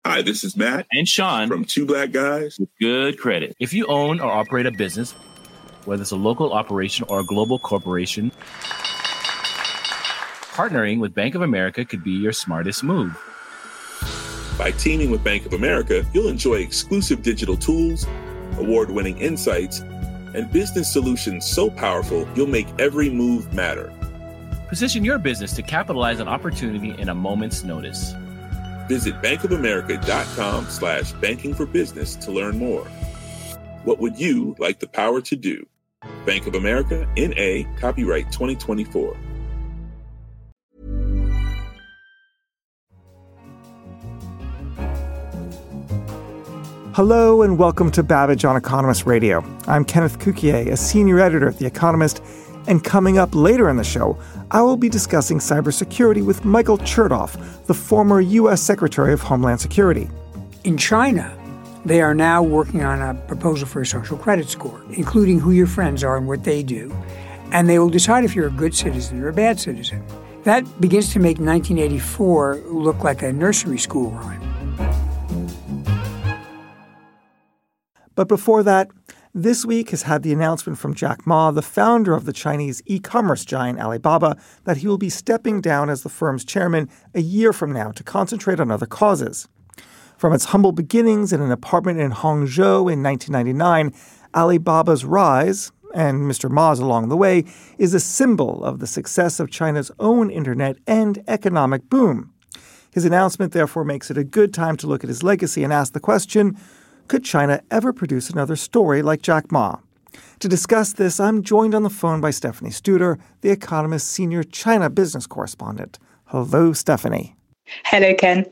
Hi, this is Matt and Sean from Two Black Guys with Good Credit. If you own or operate a business, whether it's a local operation or a global corporation, partnering with Bank of America could be your smartest move. By teaming with Bank of America, you'll enjoy exclusive digital tools, award-winning insights, and business solutions so powerful you'll make every move matter. Position your business to capitalize on opportunity in a moment's notice. Visit bankofamerica.com/banking for business to learn more. What would you like the power to do? Bank of America, N.A., copyright 2024. Hello and welcome to Babbage on Economist Radio. I'm Kenneth Cukier, a senior editor at The Economist, and coming up later in the show, I will be discussing cybersecurity with Michael Chertoff, the former U.S. Secretary of Homeland Security. In China, they are now working on a proposal for a social credit score, including who your friends are and what they do, and they will decide if you're a good citizen or a bad citizen. That begins to make 1984 look like a nursery school rhyme. But before that, this week has had the announcement from Jack Ma, the founder of the Chinese e-commerce giant Alibaba, that he will be stepping down as the firm's chairman a year from now to concentrate on other causes. From its humble beginnings in an apartment in Hangzhou in 1999, Alibaba's rise, and Mr. Ma's along the way, is a symbol of the success of China's own internet and economic boom. His announcement, therefore, makes it a good time to look at his legacy and ask the question, could China ever produce another story like Jack Ma? To discuss this, I'm joined on the phone by Stephanie Studer, The Economist's senior China business correspondent. Hello, Stephanie. Hello, Ken.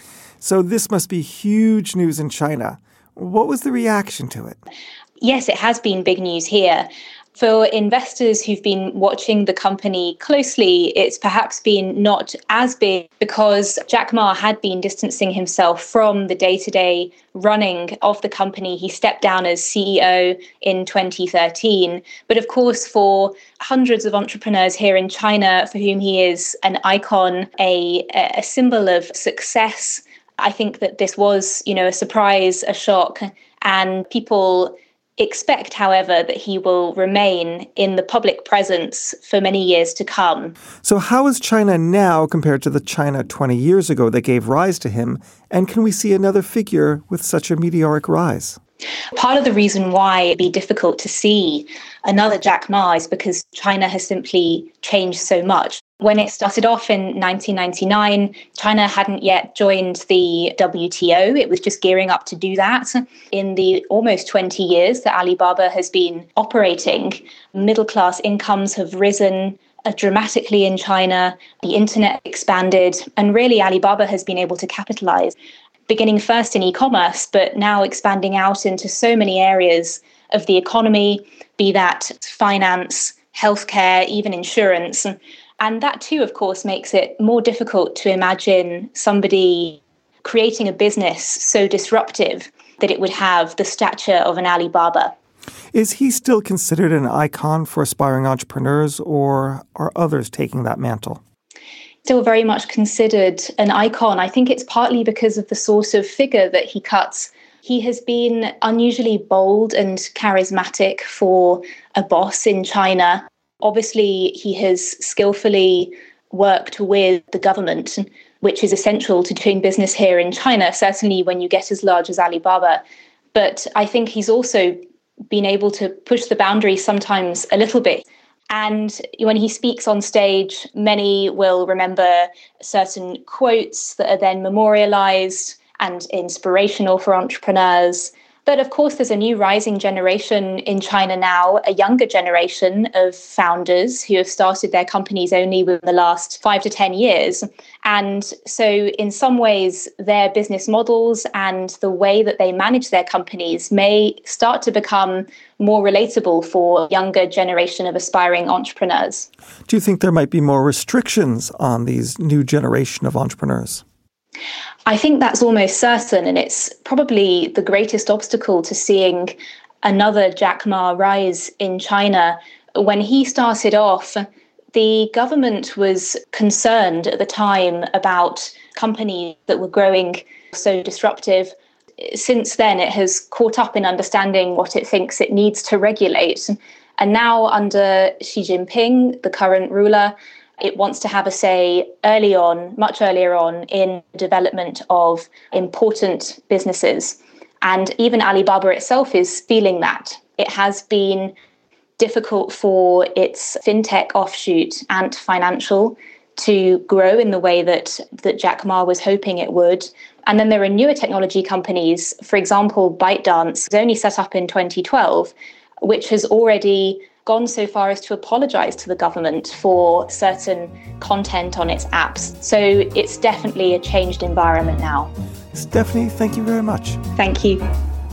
So this must be huge news in China. What was the reaction to it? Yes, it has been big news here. For investors who've been watching the company closely, it's perhaps been not as big because Jack Ma had been distancing himself from the day-to-day running of the company. He stepped down as CEO in 2013. But of course, for hundreds of entrepreneurs here in China, for whom he is an icon, a symbol of success, I think that this was, a surprise, a shock, and people expect, however, that he will remain in the public presence for many years to come. So how is China now compared to the China 20 years ago that gave rise to him? And can we see another figure with such a meteoric rise? Part of the reason why it'd be difficult to see another Jack Ma is because China has simply changed so much. When it started off in 1999, China hadn't yet joined the WTO. It was just gearing up to do that. In the almost 20 years that Alibaba has been operating, middle-class incomes have risen dramatically in China. The internet expanded, and really Alibaba has been able to capitalize, beginning first in e-commerce, but now expanding out into so many areas of the economy, be that finance, healthcare, even insurance. And that too, of course, makes it more difficult to imagine somebody creating a business so disruptive that it would have the stature of an Alibaba. Is he still considered an icon for aspiring entrepreneurs, or are others taking that mantle? Still very much considered an icon. I think it's partly because of the sort of figure that he cuts. He has been unusually bold and charismatic for a boss in China. Obviously, he has skillfully worked with the government, which is essential to doing business here in China, certainly when you get as large as Alibaba. But I think he's also been able to push the boundaries sometimes a little bit. And when he speaks on stage, many will remember certain quotes that are then memorialized and inspirational for entrepreneurs. But of course, there's a new rising generation in China now, a younger generation of founders who have started their companies only within the last 5 to 10 years. And so in some ways, their business models and the way that they manage their companies may start to become more relatable for a younger generation of aspiring entrepreneurs. Do you think there might be more restrictions on these new generation of entrepreneurs? I think that's almost certain, and it's probably the greatest obstacle to seeing another Jack Ma rise in China. When he started off, the government was concerned at the time about companies that were growing so disruptive. Since then, it has caught up in understanding what it thinks it needs to regulate. And now under Xi Jinping, the current ruler, it wants to have a say early on, much earlier on, in the development of important businesses. And even Alibaba itself is feeling that. It has been difficult for its fintech offshoot, Ant Financial, to grow in the way that Jack Ma was hoping it would. And then there are newer technology companies, for example, ByteDance, was only set up in 2012, which has already gone so far as to apologize to the government for certain content on its apps. So it's definitely a changed environment now. Stephanie, thank you very much. Thank you.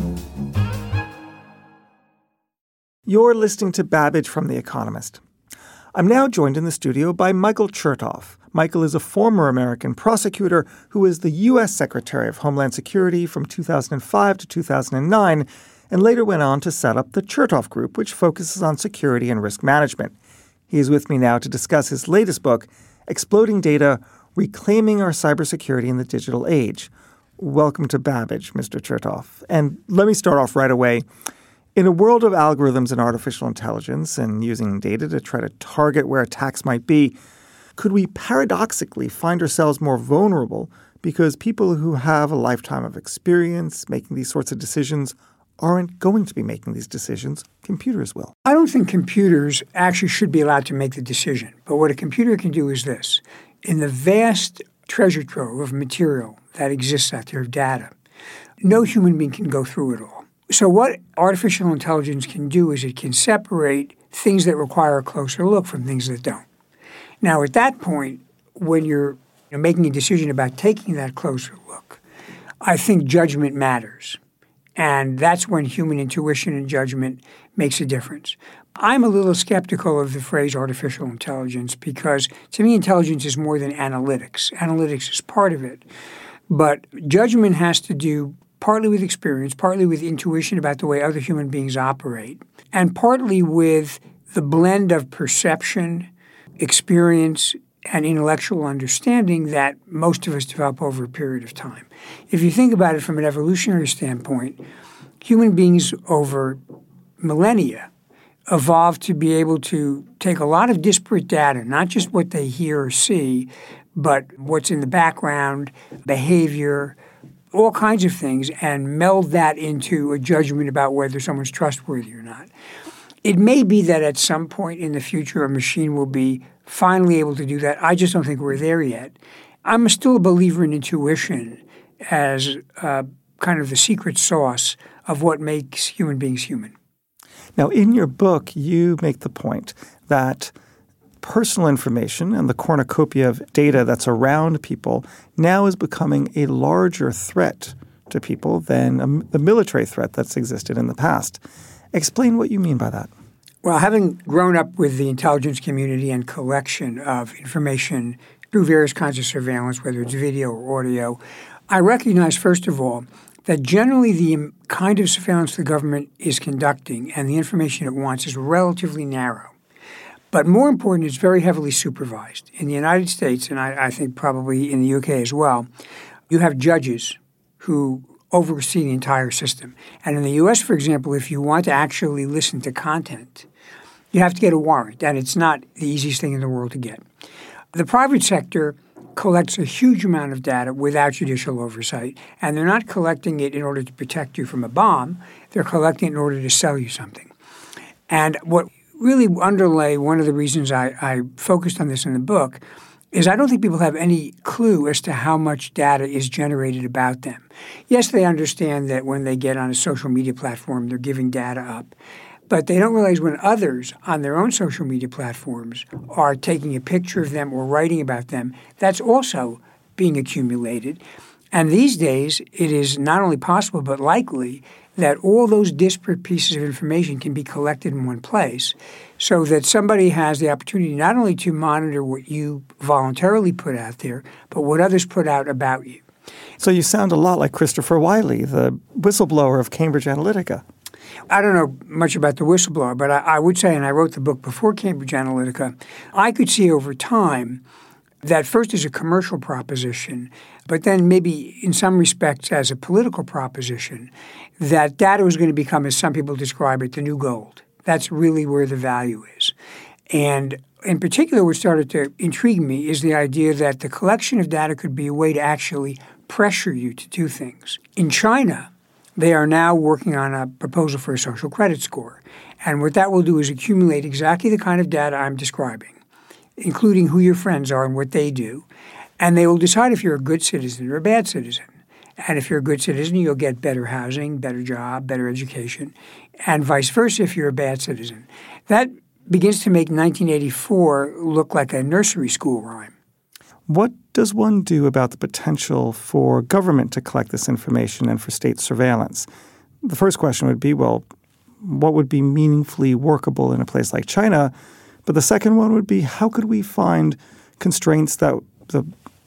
You're listening to Babbage from The Economist. I'm now joined in the studio by Michael Chertoff. Michael is a former American prosecutor who was the U.S. Secretary of Homeland Security from 2005 to 2009 and later went on to set up the Chertoff Group, which focuses on security and risk management. He is with me now to discuss his latest book, Exploding Data, Reclaiming Our Cybersecurity in the Digital Age. Welcome to Babbage, Mr. Chertoff. And let me start off right away. In a world of algorithms and artificial intelligence and using data to try to target where attacks might be, could we paradoxically find ourselves more vulnerable because people who have a lifetime of experience making these sorts of decisions aren't going to be making these decisions? Computers will. I don't think computers actually should be allowed to make the decision. But what a computer can do is this. In the vast treasure trove of material that exists out there of data, no human being can go through it all. So what artificial intelligence can do is it can separate things that require a closer look from things that don't. Now, at that point, when you're making a decision about taking that closer look, I think judgment matters. And that's when human intuition and judgment makes a difference. I'm a little skeptical of the phrase artificial intelligence because, to me, intelligence is more than analytics. Analytics is part of it. But judgment has to do partly with experience, partly with intuition about the way other human beings operate, and partly with the blend of perception, experience, and intellectual understanding that most of us develop over a period of time. If you think about it from an evolutionary standpoint, human beings over millennia evolved to be able to take a lot of disparate data, not just what they hear or see, but what's in the background, behavior, all kinds of things, and meld that into a judgment about whether someone's trustworthy or not. It may be that at some point in the future a machine will be finally able to do that. I just don't think we're there yet. I'm still a believer in intuition as kind of the secret sauce of what makes human beings human. Now, in your book, you make the point that personal information and the cornucopia of data that's around people now is becoming a larger threat to people than the military threat that's existed in the past. Explain what you mean by that. Well, having grown up with the intelligence community and collection of information through various kinds of surveillance, whether it's video or audio, I recognize, first of all, that generally the kind of surveillance the government is conducting and the information it wants is relatively narrow. But more important, it's very heavily supervised. In the United States, and I think probably in the UK as well, you have judges who oversee the entire system. And in the US, for example, if you want to actually listen to content, you have to get a warrant, and it's not the easiest thing in the world to get. The private sector collects a huge amount of data without judicial oversight, and they're not collecting it in order to protect you from a bomb. They're collecting it in order to sell you something. And what really underlay one of the reasons I focused on this in the book is I don't think people have any clue as to how much data is generated about them. Yes, they understand that when they get on a social media platform, they're giving data up. But they don't realize when others on their own social media platforms are taking a picture of them or writing about them, that's also being accumulated. And these days, it is not only possible but likely that all those disparate pieces of information can be collected in one place so that somebody has the opportunity not only to monitor what you voluntarily put out there, but what others put out about you. So you sound a lot like Christopher Wiley, the whistleblower of Cambridge Analytica. I don't know much about the whistleblower, but I would say, and I wrote the book before Cambridge Analytica, I could see over time that first is a commercial proposition, but then maybe in some respects as a political proposition, that data was going to become, as some people describe it, the new gold. That's really where the value is. And in particular, what started to intrigue me is the idea that the collection of data could be a way to actually pressure you to do things. In China, they are now working on a proposal for a social credit score. And what that will do is accumulate exactly the kind of data I'm describing, including who your friends are and what they do. And they will decide if you're a good citizen or a bad citizen. And if you're a good citizen, you'll get better housing, better job, better education, and vice versa if you're a bad citizen. That begins to make 1984 look like a nursery school rhyme. What does one do about the potential for government to collect this information and for state surveillance? The first question would be, well, what would be meaningfully workable in a place like China? But the second one would be, how could we find constraints that the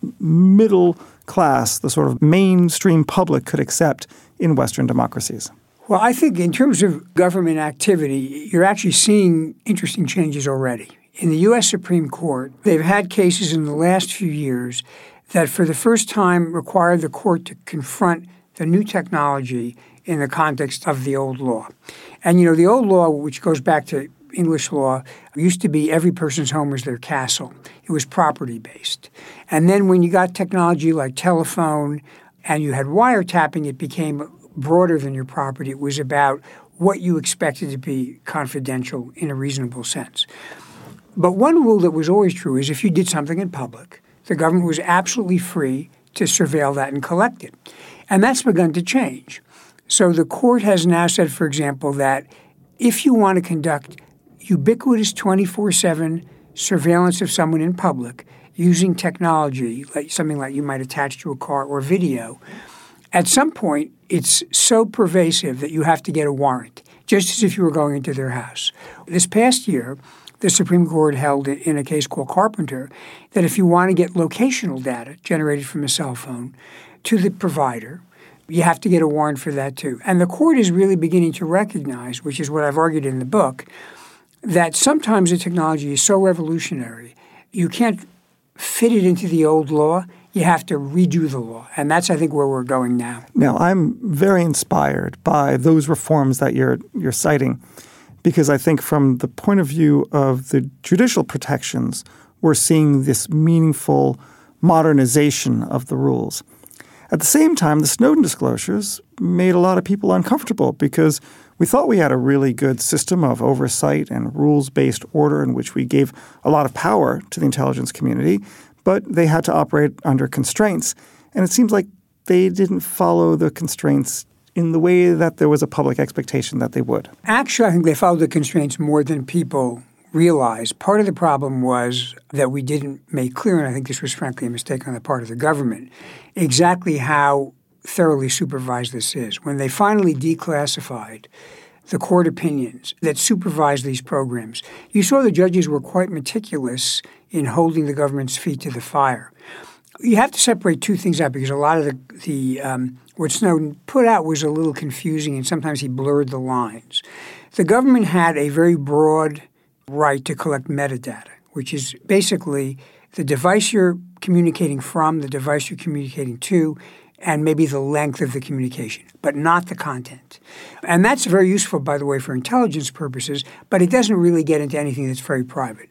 middle class, the sort of mainstream public, could accept in Western democracies? Well, I think in terms of government activity, you're actually seeing interesting changes already. In the U.S. Supreme Court, they've had cases in the last few years that for the first time required the court to confront the new technology in the context of the old law. And, the old law, which goes back to English law, used to be every person's home was their castle. It was property-based. And then when you got technology like telephone and you had wiretapping, it became broader than your property. It was about what you expected to be confidential in a reasonable sense. But one rule that was always true is if you did something in public, the government was absolutely free to surveil that and collect it. And that's begun to change. So the court has now said, for example, that if you want to conduct ubiquitous 24/7 surveillance of someone in public using technology, like something like you might attach to a car or video, at some point it's so pervasive that you have to get a warrant, just as if you were going into their house. This past year, the Supreme Court held in a case called Carpenter that if you want to get locational data generated from a cell phone to the provider, you have to get a warrant for that too. And the court is really beginning to recognize, which is what I've argued in the book, that sometimes the technology is so revolutionary, you can't fit it into the old law. You have to redo the law. And that's, I think, where we're going now. Now, I'm very inspired by those reforms that you're citing, because I think from the point of view of the judicial protections, we're seeing this meaningful modernization of the rules. At the same time, the Snowden disclosures made a lot of people uncomfortable because we thought we had a really good system of oversight and rules-based order in which we gave a lot of power to the intelligence community, but they had to operate under constraints. And it seems like they didn't follow the constraints in the way that there was a public expectation that they would. Actually, I think they followed the constraints more than people realized. Part of the problem was that we didn't make clear, and I think this was frankly a mistake on the part of the government, exactly how thoroughly supervised this is. When they finally declassified the court opinions that supervised these programs, you saw the judges were quite meticulous in holding the government's feet to the fire. You have to separate two things out because a lot of the what Snowden put out was a little confusing and sometimes he blurred the lines. The government had a very broad right to collect metadata, which is basically the device you're communicating from, the device you're communicating to, and maybe the length of the communication, but not the content. And that's very useful, by the way, for intelligence purposes, but it doesn't really get into anything that's very private.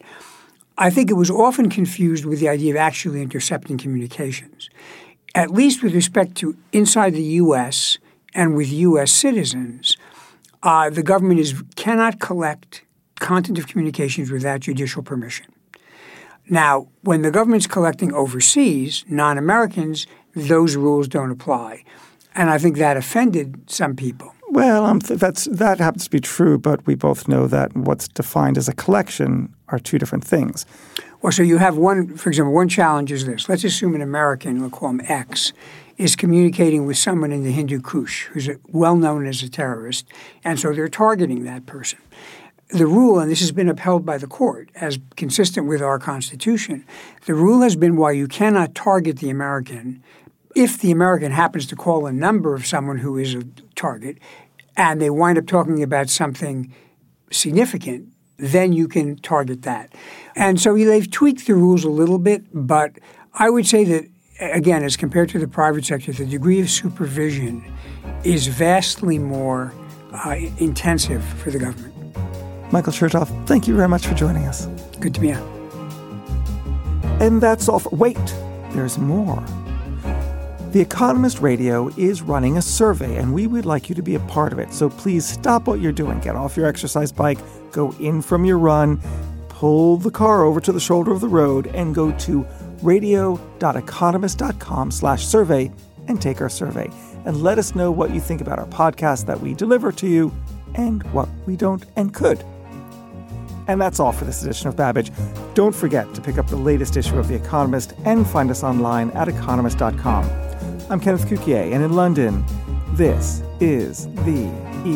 I think it was often confused with the idea of actually intercepting communications. At least with respect to inside the U.S. and with U.S. citizens, the government cannot collect content of communications without judicial permission. Now, when the government's collecting overseas, non-Americans, those rules don't apply. And I think that offended some people. Well, that happens to be true, but we both know that what's defined as a collection are two different things. Well, so you have for example, one challenge is this. Let's assume an American, we'll call him X, is communicating with someone in the Hindu Kush who's well known as a terrorist, and so they're targeting that person. The rule, and this has been upheld by the court as consistent with our Constitution, the rule has been while you cannot target the American, if the American happens to call a number of someone who is a target and they wind up talking about something significant, then you can target that. And so they've tweaked the rules a little bit, but I would say that, again, as compared to the private sector, the degree of supervision is vastly more intensive for the government. Michael Chertoff, thank you very much for joining us. Good to be on. And that's all. Wait, there's more. The Economist Radio is running a survey, and we would like you to be a part of it. So please stop what you're doing. Get off your exercise bike, go in from your run, pull the car over to the shoulder of the road, and go to radio.economist.com/survey and take our survey. And let us know what you think about our podcast that we deliver to you and what we don't and could. And that's all for this edition of Babbage. Don't forget to pick up the latest issue of The Economist and find us online at economist.com. I'm Kenneth Cukier, and in London, this is the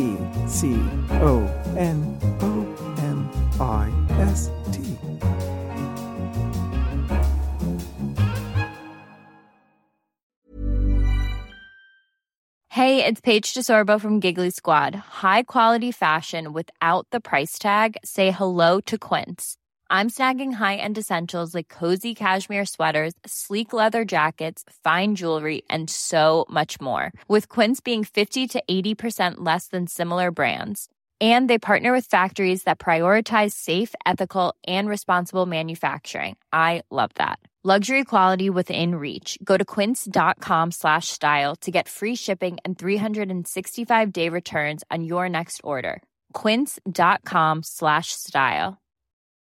ECONOMIST. Hey, it's Paige DeSorbo from Giggly Squad. High quality fashion without the price tag. Say hello to Quince. I'm snagging high-end essentials like cozy cashmere sweaters, sleek leather jackets, fine jewelry, and so much more. With Quince being 50 to 80% less than similar brands. And they partner with factories that prioritize safe, ethical, and responsible manufacturing. I love that. Luxury quality within reach. Go to quince.com/style to get free shipping and 365-day returns on your next order. Quince.com/style.